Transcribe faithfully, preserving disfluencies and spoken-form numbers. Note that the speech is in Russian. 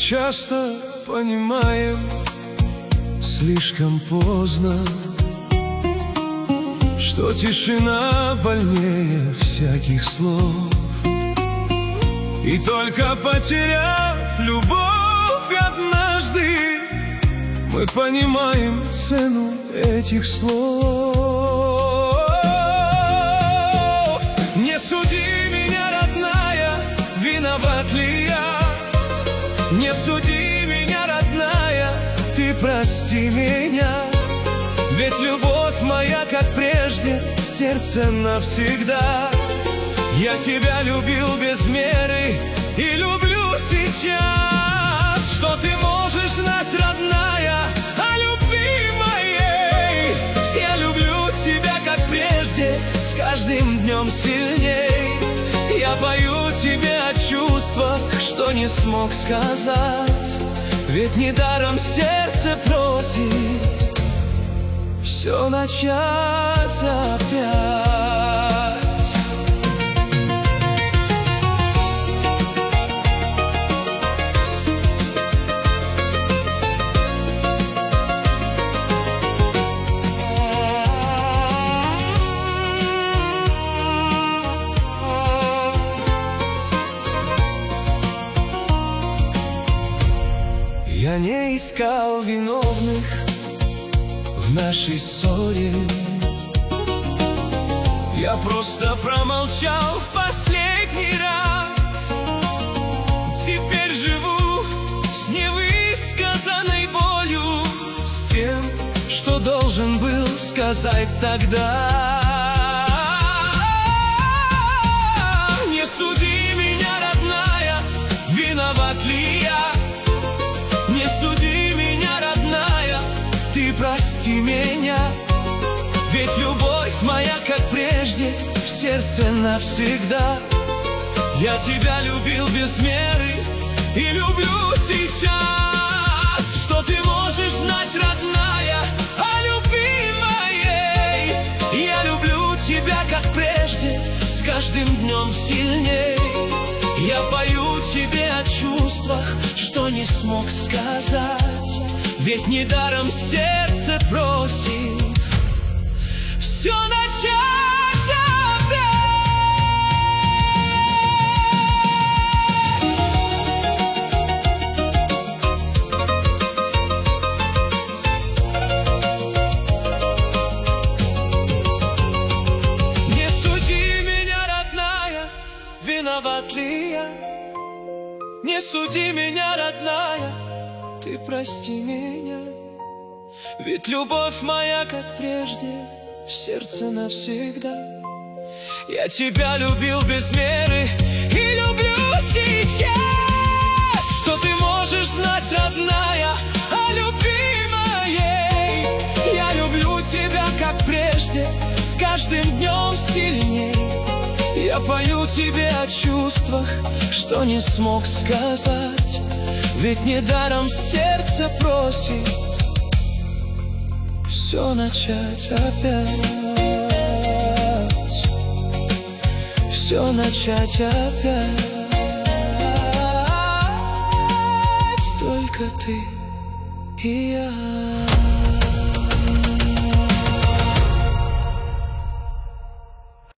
часто понимаем слишком поздно, что тишина больнее всяких слов. И только потеряв любовь однажды, мы понимаем цену этих слов. Не суди меня, родная, виноват ли я? Не суди меня, родная, ты прости меня. Ведь любовь моя, как прежде, в сердце навсегда. Я тебя любил без меры и люблю сейчас. Что ты можешь знать, родная, о любви моей? Я люблю тебя, как прежде, с каждым днем сильней. Я пою тебе о чувствах, что не смог сказать. Ведь недаром сердце просит все начать опять. Я не искал виновных в нашей ссоре. Я просто промолчал в последний раз. Теперь живу с невысказанной болью, с тем, что должен был сказать тогда. Не суди меня, родная, виноват ли я? Не суди меня, родная, ты прости меня. Ведь любовь моя, как прежде, в сердце навсегда. Я тебя любил без меры и люблю сейчас. Что ты можешь знать, родная, о любви моей? Я люблю тебя, как прежде, с каждым днем сильней. Я пою тебе о чувствах, что не смог сказать. Ведь недаром сердце просит все начать опять. Не суди меня, родная, виноват ли я? Не суди меня, родная, ты прости меня. Ведь любовь моя, как прежде, в сердце навсегда. Я тебя любил без меры и люблю сейчас. Что ты можешь знать, родная, о любви моей? Я люблю тебя, как прежде, с каждым днем сильней. Я пою тебе о чувствах, что не смог сказать. Ведь недаром сердце просит все начать опять. Все начать опять. Только ты и я.